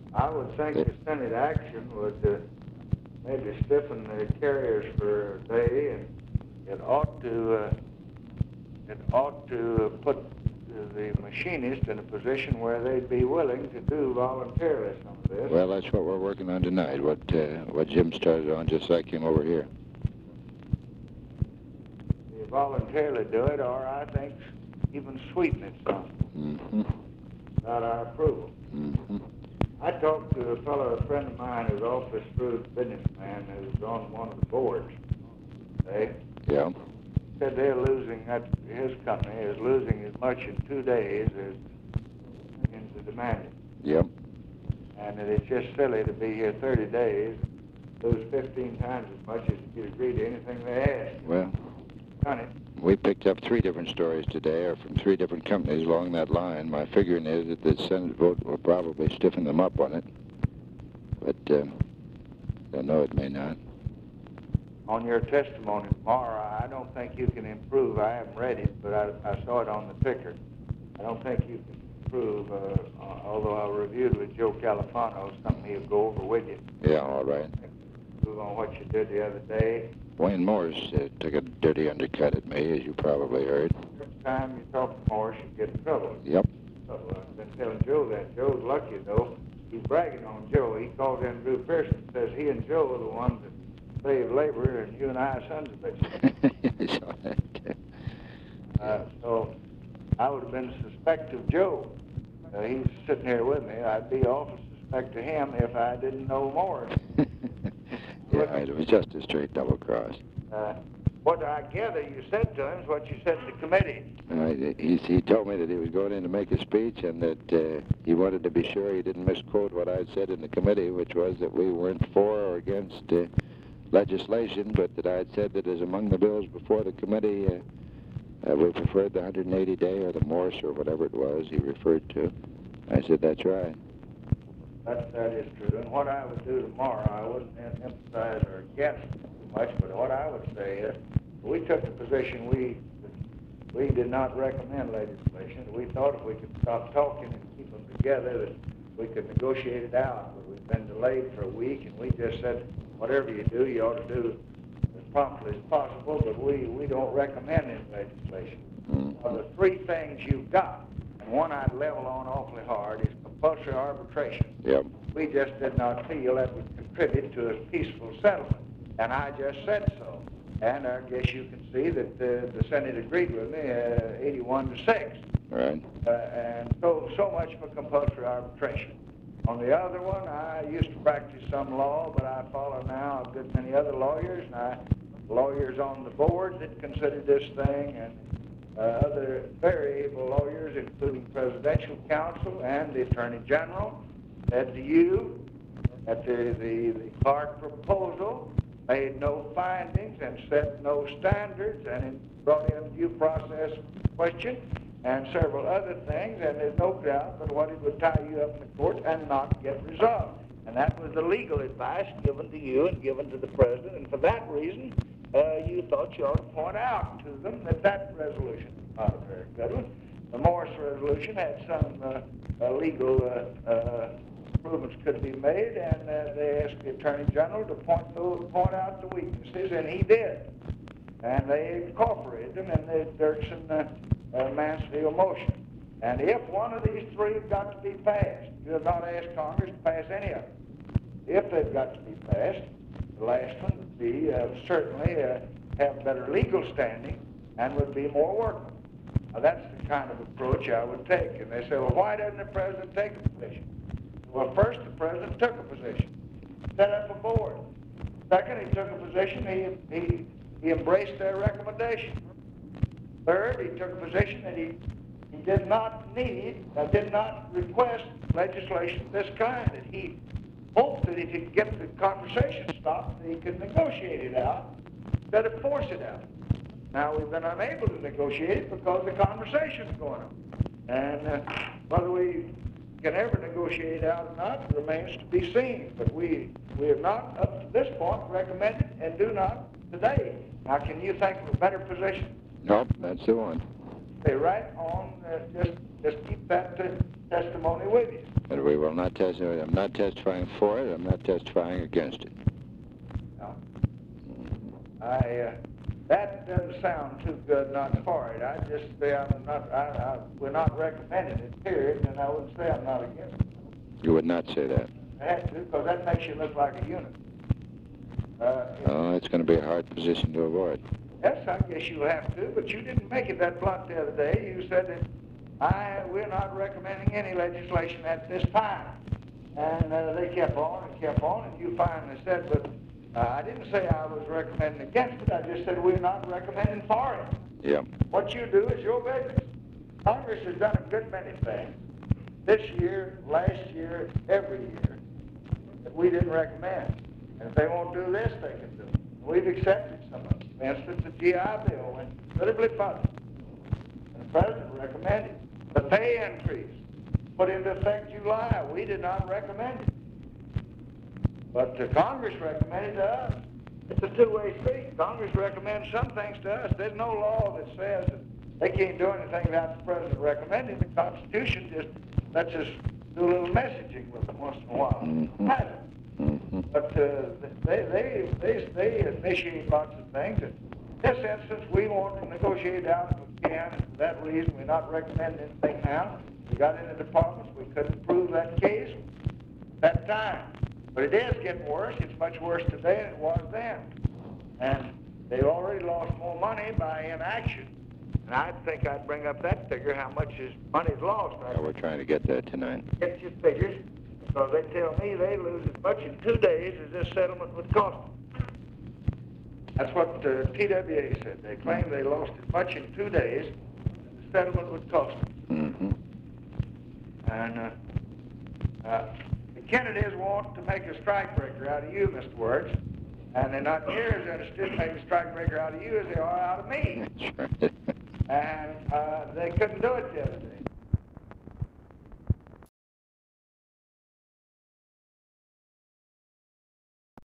I would think the Senate action would maybe stiffen the carriers for a day, and it ought to put the machinists in a position where they'd be willing to do voluntarily some of this. Well, that's what we're working on tonight, what Jim started on just as I came over here. You voluntarily do it, or I think even sweeten it some. Mm-hmm. Without our approval. Mm-hmm. I talked to a fellow, a friend of mine, who's office through businessman, who's on one of the boards. Yeah. Said they're losing, his company is losing as much in 2 days as millions are demanding. Yep. And that it's just silly to be here 30 days, lose 15 times as much as if you agree to anything they ask. Well, Done it. we picked up 3 different stories today, or from 3 different companies along that line. My figuring is that the Senate vote will probably stiffen them up on it. But, don't know, it may not. On your testimony tomorrow, I don't think you can improve. I haven't read it, but I saw it on the ticker. I don't think you can improve, although I reviewed with Joe Califano, something he'll go over with you. Yeah, all right. Improve on what you did the other day. Wayne Morris took a dirty undercut at me, as you probably heard. Every time you talk to Morris, you get in trouble. Yep. So I've been telling Joe that. Joe's lucky, though. He's bragging on Joe. He called in Drew Pearson, says he and Joe are the ones that save labor, and you and I are sons of bitches. I saw that. So I would have been suspect of Joe. He's sitting here with me. I'd be awful suspect to him if I didn't know Morris. Yeah, it was just a straight double cross. What I gather you said to him is what you said to the committee. He told me that he was going in to make a speech and that he wanted to be sure he didn't misquote what I had said in the committee, which was that we weren't for or against legislation, but that I had said that as among the bills before the committee, we preferred the 180-day or the Morse or whatever it was he referred to. I said, that's right. That is true. And what I would do tomorrow, I wouldn't emphasize or against too much, but what I would say is we took the position we did not recommend legislation. We thought if we could stop talking and keep them together, that we could negotiate it out. But we've been delayed for a week, and we just said, whatever you do, you ought to do as promptly as possible, but we don't recommend any legislation. Of the 3 things you've got, and one I'd level on awfully hard, is compulsory arbitration. Yep. We just did not feel that would contribute to a peaceful settlement, and I just said so. And I guess you can see that the Senate agreed with me, 81-6. Right. And so much for compulsory arbitration. On the other one, I used to practice some law, but I follow now a good many other lawyers, and lawyers on the board that consider this thing, and other very able lawyers, including presidential counsel and the attorney general, said to you that the Clark proposal made no findings and set no standards, and it brought in due process question and several other things, and there's no doubt but what it would tie you up in the court and not get resolved. And that was the legal advice given to you and given to the president, and for that reason, you thought you ought to point out to them that resolution was not a very good one. The Morris resolution had some legal improvements could be made, and they asked the Attorney General to point out the weaknesses, and he did. And they incorporated them in the Dirksen-Mansfield motion. And if one of these 3 have got to be passed, you have not asked Congress to pass any of them. If they've got to be passed, the last one would be certainly have better legal standing and would be more workable. Now, that's the kind of approach I would take. And they say, well, why doesn't the president take a position? Well, first, the president took a position, set up a board. Second, he took a position, he embraced their recommendation. Third, he took a position that he did not need, did not request legislation of this kind, that he hoped that if he could get the conversation stopped, that he could negotiate it out instead of force it out. Now, we've been unable to negotiate it because the conversation's going on. And whether we can ever negotiate out or not remains to be seen. But we have not, up to this point, recommended and do not today. Now, can you think of a better position? Nope, that's the one. Stay right on, just keep that testimony with you. But we will not testify. I'm not testifying for it. I'm not testifying against it. No. That doesn't sound too good, not for it. I just say we're not recommending it, period, and I wouldn't say I'm not against it. You would not say that. I had to, because that makes you look like a unit. Oh, it's going to be a hard position to avoid. Yes, I guess you have to, but you didn't make it that blunt the other day. You said that we're not recommending any legislation at this time. And they kept on, and you finally said, but I didn't say I was recommending against it. I just said we're not recommending for it. Yeah. What you do is your business. Congress has done a good many things this year, last year, every year that we didn't recommend. And if they won't do this, they can do it. We've accepted some of them. For instance, the GI Bill went considerably funded. And the President recommended the pay increase put into effect July. We did not recommend it. But Congress recommended to us. It's a two-way street. Congress recommends some things to us. There's no law that says that they can't do anything without the President recommending. The Constitution just lets us do a little messaging with them once in a while. Mm-hmm. But they initiate lots of things. In this instance, we want to negotiate out if we can. And for that reason, we're not recommending anything now. We got in the departments. We couldn't prove that case at that time. But it is getting worse. It's much worse today than it was then. And they've already lost more money by inaction. And I think I'd bring up that figure, how much is money's lost. Yeah, we're trying to get that tonight. Get your figures, because they tell me they lose as much in 2 days as this settlement would cost them. That's what TWA said. They claim they lost as much in 2 days as the settlement would cost them. Mm-hmm. And the Kennedys want to make a strikebreaker out of you, Mr. Wertz, and they're not near as interested in making a strikebreaker out of you as they are out of me. That's right.